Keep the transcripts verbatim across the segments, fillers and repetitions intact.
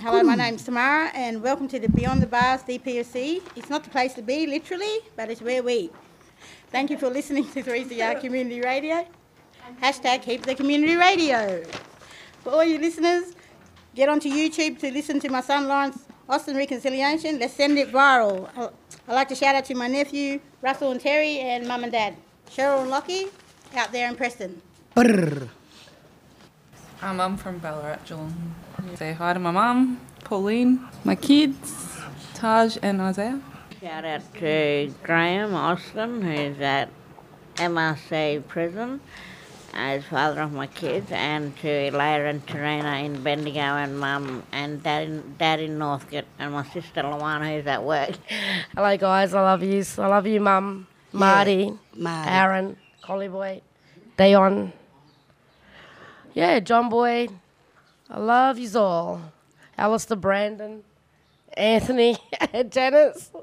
Hello, my name's Tamara, and welcome to the Beyond the Bars D P S C. It's not the place to be, literally, but it's where we eat. Thank you for listening to three C R Community Radio. Hashtag keep the community radio. For all you listeners, get onto YouTube to listen to my son Lawrence Austin Reconciliation. Let's send it viral. I'd like to shout out to my nephew, Russell and Terry, and mum and dad, Cheryl and Lockie, out there in Preston. Brrr. Um, I'm from Ballarat, Geelong. Say hi to my mum, Pauline, my kids, Taj and Isaiah. Shout out to Graham Austin, who's at M R C prison, as father of my kids, and to Leila and Tarina in Bendigo, and mum and dad in, dad in Northcote, and my sister Luana, who's at work. Hello guys, I love you. I love you, Mum, Marty, Yeah, Marty. Aaron, Collie Boy, Dion. Yeah, John Boy. I love you all. Alistair, Brandon, Anthony, Janice,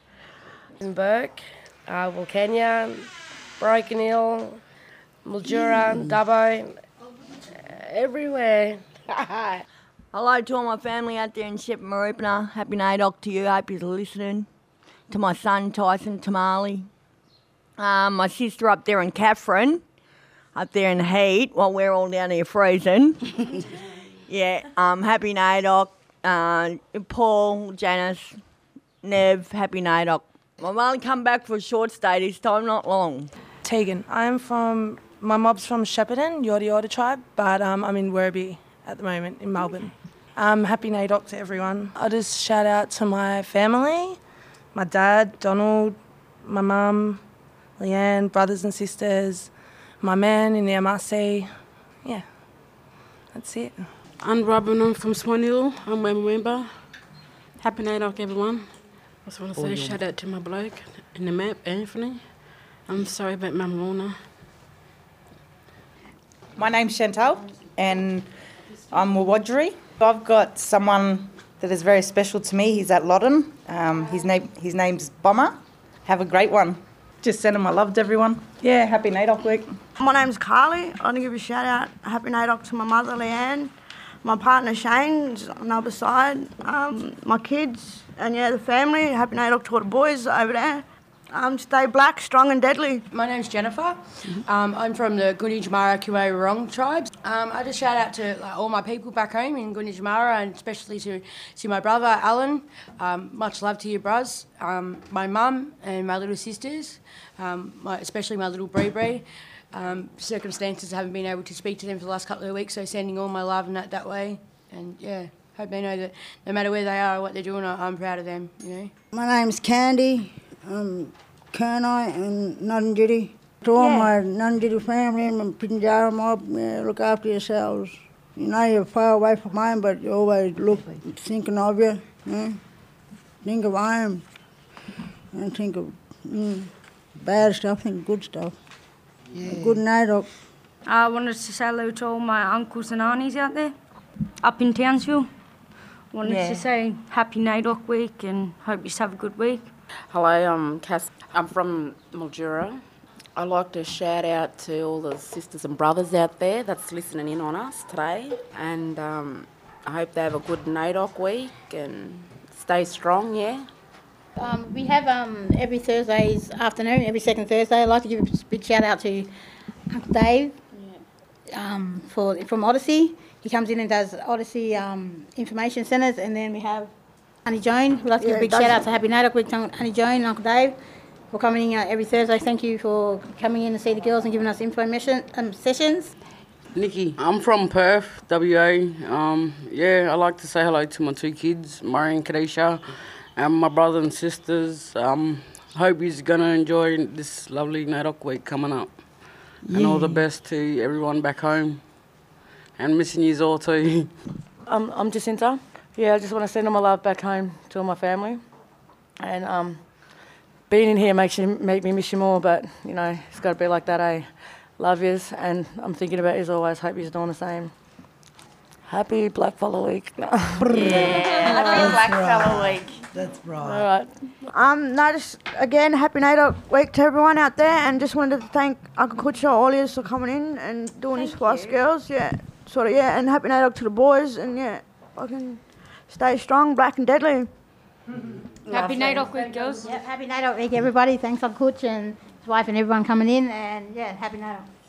Burke, uh, Wilkenya, Broken Hill, Mildura, Dubbo, everywhere. Hello to all my family out there in Shep Marupna. Happy Nadok to you. Hope you're listening. To my son Tyson Tamali. Um, my sister up there in Catherine, up there in the heat, while we're all down here freezing. yeah. Um, happy Nadok. Uh, Paul, Janice, Nev. Happy Nadok. I've only come back for a short stay this time, not long. Tegan. I'm from, my mob's from Shepparton, Yorta Yorta tribe, but um, I'm in Werribee at the moment in Melbourne. Um, happy Nadok to everyone. I'll just shout out to my family, my dad, Donald, my mum, Leanne, brothers and sisters, my man in the M R C. Yeah, that's it. I'm Robin, I'm from Swan Hill. I'm a member. Happy Nadok, everyone. I just want to say oh, shout out to my bloke in the map, Anthony. I'm sorry about Mum Lorna. My name's Chantal and I'm a Wadjuri. I've got someone that is very special to me. He's at Loddon. Um, his, name, his name's Bomber. Have a great one. Just sending my love to everyone. Yeah, happy Nadok week. My name's Carly. I want to give a shout out, happy Nadok to my mother Leanne, my partner Shane's on the other side, um, my kids, and yeah, the family. Happy Nadok to all the boys over there. Um, stay black, strong and deadly. My name's Jennifer. Mm-hmm. um, I'm from the Gunditjmara Kuwe Wurrung tribes. Um, I just shout out to like, all my people back home in Gunditjmara, and especially to, to my brother Alan. Um, much love to you, bros. Um, my mum and my little sisters, um, my, especially my little Bree Bree. Um, circumstances haven't been able to speak to them for the last couple of weeks, so sending all my love and that that way. And yeah, hope they know that no matter where they are or what they're doing, I'm proud of them. You know. My name's Candy. Um, Kernai and Nunjiri. To all Yeah. my Nunjiri family and my Pinjara mob, yeah, look after yourselves. You know you're far away from home, but you always look, thinking of you. Yeah? Think of home. And think of mm, bad stuff, think good stuff. Yeah. Good night, up. I wanted to say hello to all my uncles and aunties out there, up in Townsville. Wanted Yeah. to say happy NAIDOC week and hope you have a good week. Hello, I'm Cass. I'm from Mildura. I'd like to shout out to all the sisters and brothers out there that's listening in on us today, and um, I hope they have a good NAIDOC week and stay strong, yeah? Um, we have um, every Thursday's afternoon, every second Thursday. I'd like to give a big shout out to Uncle Dave um, for from Odyssey. He comes in and does Odyssey um, information centres, and then we have Auntie Joan. We'd like to give Yeah, a big does- shout out to Happy NAIDOC week to Auntie Joan and Uncle Dave for coming in uh, every Thursday. Thank you for coming in to see the girls and giving us information um, sessions. Nikki, I'm from Perth, W A. Um, yeah, I'd like to say hello to my two kids, Murray and Kadesha, and my brother and sisters. Um, hope you're going to enjoy this lovely NAIDOC week coming up. And Yeah. all the best to everyone back home. And missing you all too. Um, I'm Jacinta. Yeah, I just want to send all my love back home to all my family. And um, being in here makes you make me miss you more, but, you know, it's got to be like that, eh? Love yous, and I'm thinking about yous always. Hope you're doing the same. Happy Blackfellow Week. Yeah, happy Blackfellow Week. That's right. All right. Um, no, just again, happy NAIDOC week to everyone out there, and just wanted to thank Uncle Kutcha, all of for coming in and doing this for us girls. Yeah, sort of, yeah, and happy NAIDOC to the boys, and yeah, fucking Stay strong, black and deadly. Happy NAIDOC week, girls. Yep, happy NAIDOC week, everybody. Thanks, Uncle Kutch and his wife and everyone coming in. And yeah, happy NAIDOC.